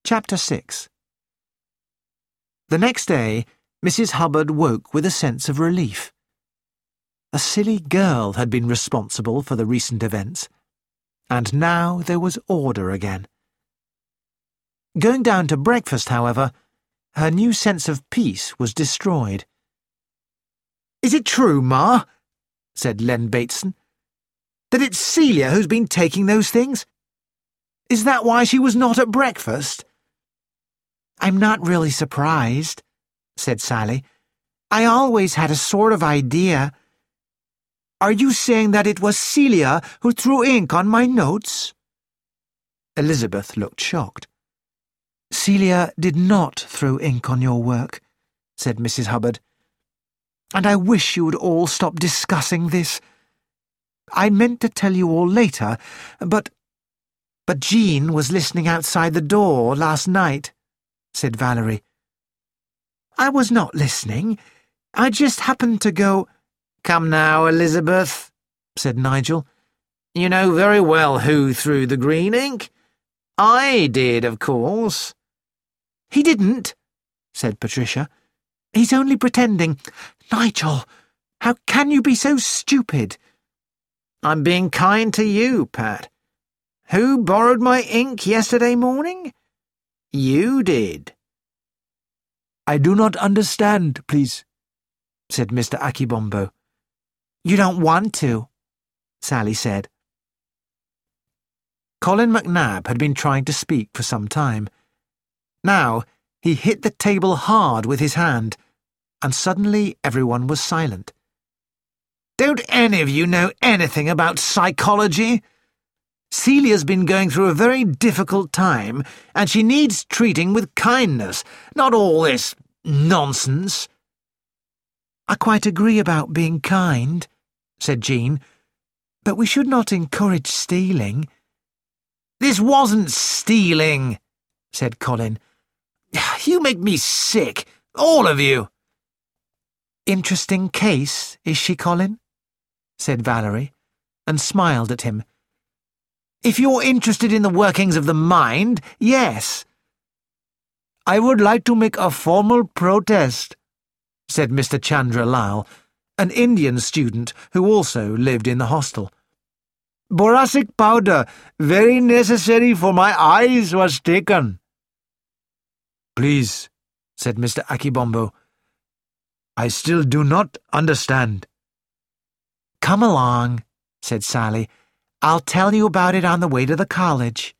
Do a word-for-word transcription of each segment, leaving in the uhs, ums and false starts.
Chapter six. The next day, Missus Hubbard woke with a sense of relief. A silly girl had been responsible for the recent events, and now there was order again. Going down to breakfast, however, her new sense of peace was destroyed. "Is it true, Ma," said Len Bateson, "that it's Celia who's been taking those things? Is that why she was not at breakfast?" "I'm not really surprised," said Sally. "I always had a sort of idea." "Are you saying that it was Celia who threw ink on my notes?" Elizabeth looked shocked. "Celia did not throw ink on your work," said Missus Hubbard. "And I wish you would all stop discussing this. I meant to tell you all later, but... but Jean was listening outside the door last night," said Valerie. "I was not listening. I just happened to go—" "Come now, Elizabeth," said Nigel. "You know very well who threw the green ink. I did, of course." "He didn't," said Patricia. "He's only pretending. Nigel, how can you be so stupid?" "I'm being kind to you, Pat. Who borrowed my ink yesterday morning? You did." "I do not understand, please," said Mister Akibombo. "You don't want to," Sally said. Colin McNab had been trying to speak for some time. Now he hit the table hard with his hand, and suddenly everyone was silent. "Don't any of you know anything about psychology? Celia's been going through a very difficult time, and she needs treating with kindness, not all this nonsense." "I quite agree about being kind," said Jean, "but we should not encourage stealing." "This wasn't stealing," said Colin. "You make me sick, all of you." "Interesting case, is she, Colin?" said Valerie, and smiled at him. "If you're interested in the workings of the mind, yes." "I would like to make a formal protest," said Mister Chandra Lal, an Indian student who also lived in the hostel. "Boracic powder, very necessary for my eyes, was taken." "Please," said Mister Akibombo. "I still do not understand." "Come along," said Sally. "I'll tell you about it on the way to the college."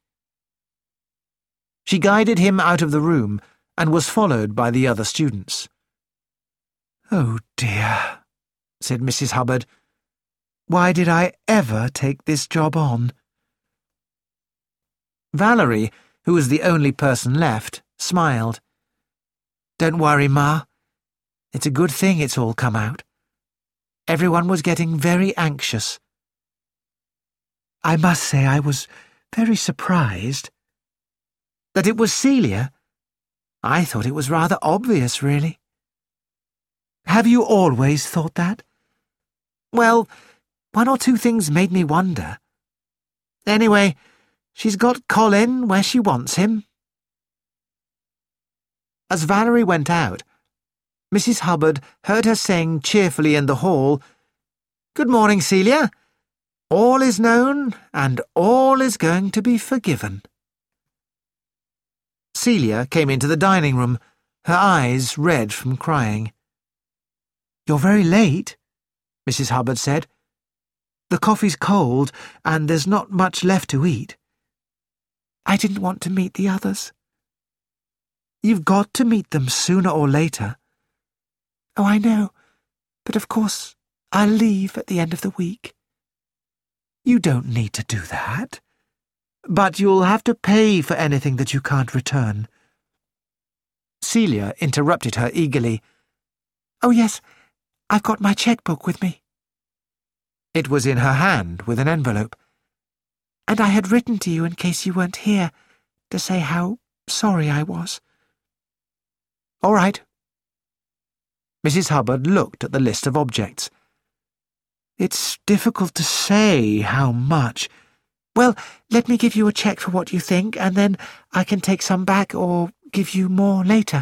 She guided him out of the room and was followed by the other students. "Oh dear," said Missus Hubbard. "Why did I ever take this job on?" Valerie, who was the only person left, smiled. "Don't worry, Ma. It's a good thing it's all come out. Everyone was getting very anxious." "I must say I was very surprised." "That it was Celia? I thought it was rather obvious, really." "Have you always thought that?" "Well, one or two things made me wonder. Anyway, she's got Colin where she wants him." As Valerie went out, Missus Hubbard heard her saying cheerfully in the hall, "Good morning, Celia. All is known, and all is going to be forgiven." Celia came into the dining room, her eyes red from crying. "You're very late," Missus Hubbard said. "The coffee's cold, and there's not much left to eat." "I didn't want to meet the others." "You've got to meet them sooner or later." "Oh, I know, but of course I'll leave at the end of the week." "You don't need to do that. But you'll have to pay for anything that you can't return." Celia interrupted her eagerly. "Oh, yes, I've got my checkbook with me." It was in her hand with an envelope. "And I had written to you in case you weren't here, to say how sorry I was." "All right." Missus Hubbard looked at the list of objects. "It's difficult to say how much. Well, let me give you a cheque for what you think, and then I can take some back or give you more later.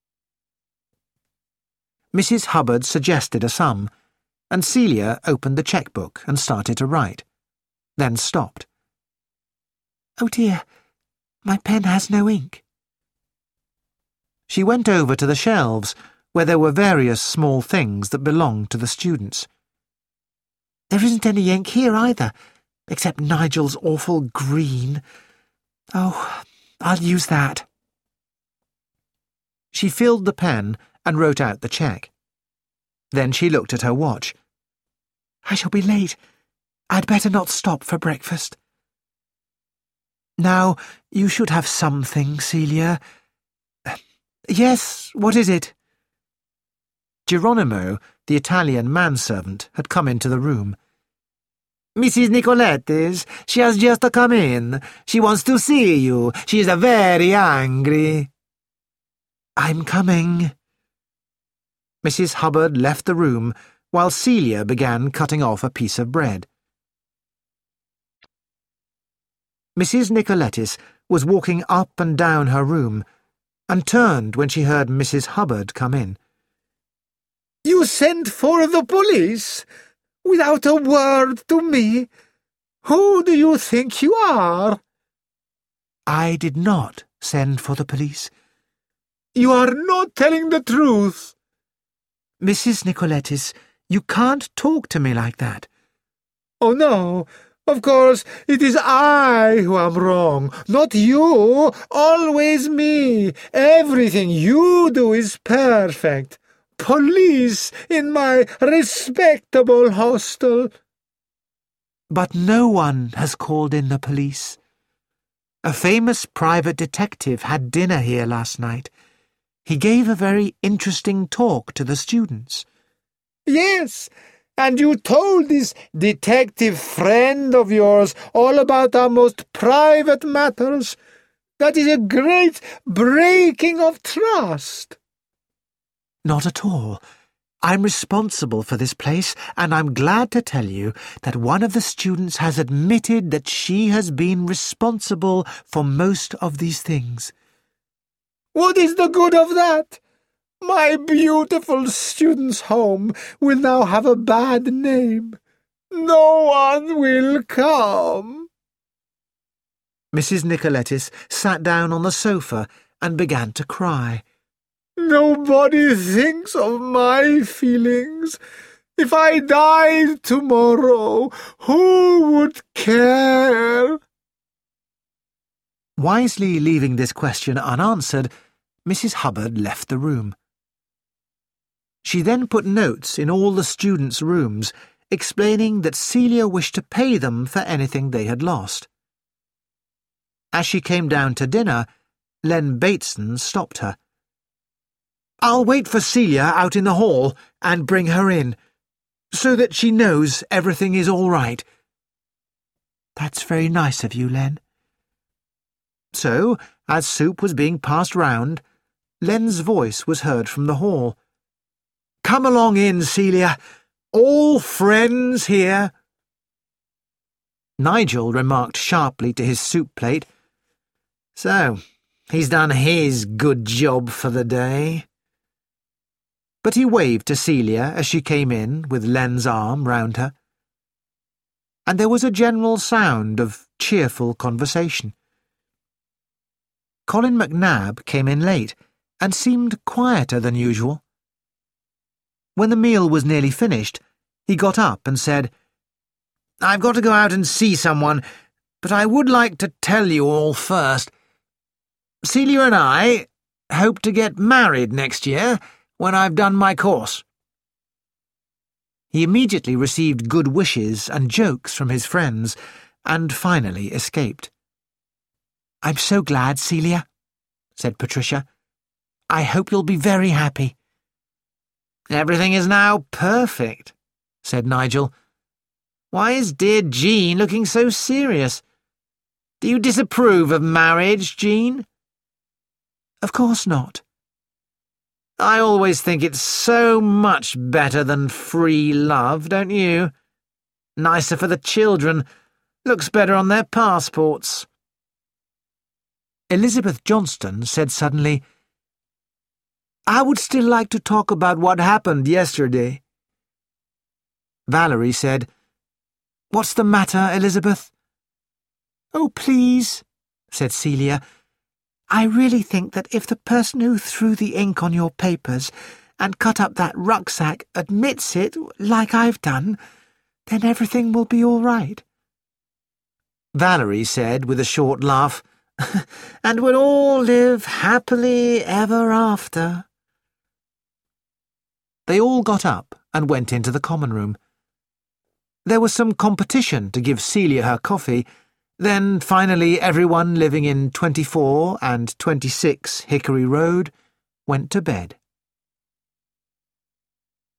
Missus Hubbard suggested a sum, and Celia opened the cheque-book and started to write, then stopped. Oh dear, my pen has no ink. She went over to the shelves, where there were various small things that belonged to the students. There isn't any ink here either, except Nigel's awful green. Oh, I'll use that. She filled the pen and wrote out the cheque. Then she looked at her watch. I shall be late. I'd better not stop for breakfast. Now, you should have something, Celia. Yes, what is it? Geronimo, the Italian manservant, had come into the room. Missus Nicolettis, she has just come in. She wants to see you. She is very angry. I'm coming. Missus Hubbard left the room while Celia began cutting off a piece of bread. Missus Nicolettis was walking up and down her room and turned when she heard Missus Hubbard come in. You sent for the police without a word to me. Who do you think you are? I did not send for the police. You are not telling the truth. Missus Nicolettis, you can't talk to me like that. Oh, no. Of course, it is I who am wrong, not you. Always me. Everything you do is perfect. Police in my respectable hostel. But no one has called in the police. A famous private detective had dinner here last night. He gave a very interesting talk to the students. Yes, and you told this detective friend of yours all about our most private matters. That is a great breaking of trust. Not at all. I'm responsible for this place, and I'm glad to tell you that one of the students has admitted that she has been responsible for most of these things. What is the good of that? My beautiful student's home will now have a bad name. No one will come. Missus Nicolettis sat down on the sofa and began to cry. Nobody thinks of my feelings. If I died tomorrow, who would care? Wisely leaving this question unanswered, Missus Hubbard left the room. She then put notes in all the students' rooms explaining that Celia wished to pay them for anything they had lost. As she came down to dinner, Len Bateson stopped her. I'll wait for Celia out in the hall and bring her in, so that she knows everything is all right. That's very nice of you, Len. So, as soup was being passed round, Len's voice was heard from the hall. Come along in, Celia. All friends here. Nigel remarked sharply to his soup plate. So, he's done his good job for the day. But he waved to Celia as she came in with Len's arm round her. And there was a general sound of cheerful conversation. Colin McNabb came in late and seemed quieter than usual. When the meal was nearly finished, he got up and said, I've got to go out and see someone, but I would like to tell you all first. Celia and I hope to get married next year when I've done my course. He immediately received good wishes and jokes from his friends, and finally escaped. I'm so glad, Celia, said Patricia. I hope you'll be very happy. Everything is now perfect, said Nigel. Why is dear Jean looking so serious? Do you disapprove of marriage, Jean? Of course not. I always think it's so much better than free love, don't you? Nicer for the children, Looks better on their passports. Elizabeth Johnston said suddenly, I would still like to talk about what happened yesterday. Valerie said, What's the matter, Elizabeth? Oh, please, said Celia. I really think that if the person who threw the ink on your papers and cut up that rucksack admits it, like I've done, then everything will be all right. Valerie said with a short laugh, And we'll all live happily ever after. They all got up and went into the common room. There was some competition to give Celia her coffee. Then, finally, everyone living in twenty-four and twenty-six Hickory Road went to bed.